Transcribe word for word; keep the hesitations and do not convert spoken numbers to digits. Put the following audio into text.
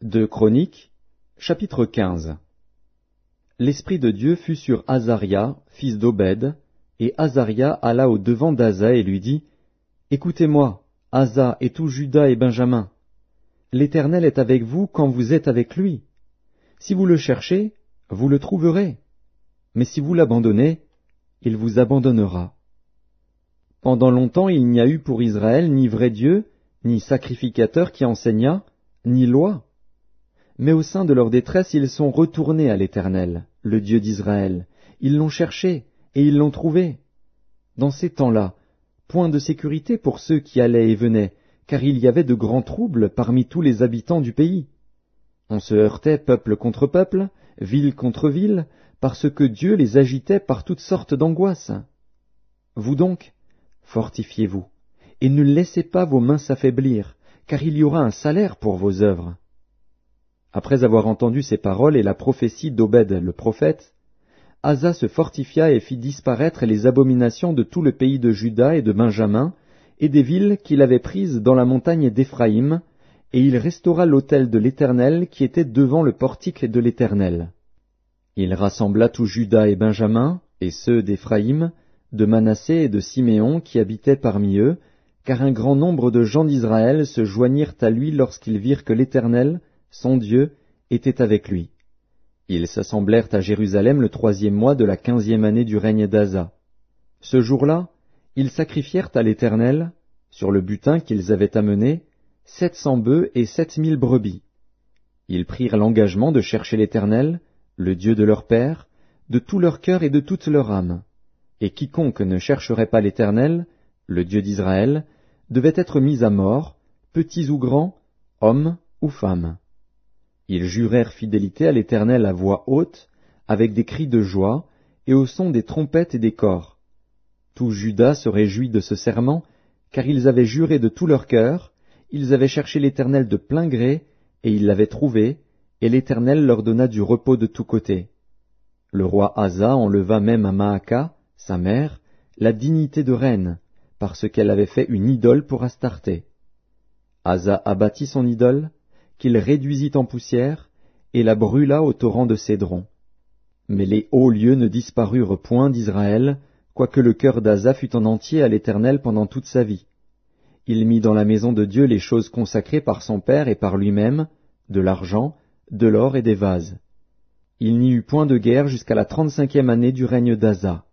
Deux Chroniques, chapitre quinze. L'Esprit de Dieu fut sur Azaria, fils d'Obed, et Azaria alla au devant d'Asa et lui dit, « Écoutez-moi, Asa et tout Juda et Benjamin. L'Éternel est avec vous quand vous êtes avec lui. Si vous le cherchez, vous le trouverez. Mais si vous l'abandonnez, il vous abandonnera. » Pendant longtemps il n'y a eu pour Israël ni vrai Dieu, ni sacrificateur qui enseignât, ni loi. Mais au sein de leur détresse, ils sont retournés à l'Éternel, le Dieu d'Israël. Ils l'ont cherché, et ils l'ont trouvé. Dans ces temps-là, point de sécurité pour ceux qui allaient et venaient, car il y avait de grands troubles parmi tous les habitants du pays. On se heurtait peuple contre peuple, ville contre ville, parce que Dieu les agitait par toutes sortes d'angoisses. Vous donc, fortifiez-vous, et ne laissez pas vos mains s'affaiblir, car il y aura un salaire pour vos œuvres. Après avoir entendu ces paroles et la prophétie d'Obed le prophète, Asa se fortifia et fit disparaître les abominations de tout le pays de Juda et de Benjamin, et des villes qu'il avait prises dans la montagne d'Éphraïm, et il restaura l'autel de l'Éternel qui était devant le portique de l'Éternel. Il rassembla tout Juda et Benjamin, et ceux d'Éphraïm, de Manassé et de Siméon qui habitaient parmi eux, car un grand nombre de gens d'Israël se joignirent à lui lorsqu'ils virent que l'Éternel, son Dieu, était avec lui. Ils s'assemblèrent à Jérusalem le troisième mois de la quinzième année du règne d'Asa. Ce jour-là, ils sacrifièrent à l'Éternel, sur le butin qu'ils avaient amené, sept cents bœufs et sept mille brebis. Ils prirent l'engagement de chercher l'Éternel, le Dieu de leur père, de tout leur cœur et de toute leur âme. Et quiconque ne chercherait pas l'Éternel, le Dieu d'Israël, devait être mis à mort, petits ou grands, hommes ou femmes. Ils jurèrent fidélité à l'Éternel à voix haute, avec des cris de joie, et au son des trompettes et des cors. Tout Juda se réjouit de ce serment, car ils avaient juré de tout leur cœur, ils avaient cherché l'Éternel de plein gré, et ils l'avaient trouvé, et l'Éternel leur donna du repos de tous côtés. Le roi Asa enleva même à Maaka, sa mère, la dignité de reine, parce qu'elle avait fait une idole pour Astarté. Asa abattit son idole, qu'il réduisit en poussière, et la brûla au torrent de Cédron. Mais les hauts lieux ne disparurent point d'Israël, quoique le cœur d'Asa fût en entier à l'Éternel pendant toute sa vie. Il mit dans la maison de Dieu les choses consacrées par son père et par lui-même, de l'argent, de l'or et des vases. Il n'y eut point de guerre jusqu'à la trente-cinquième année du règne d'Asa.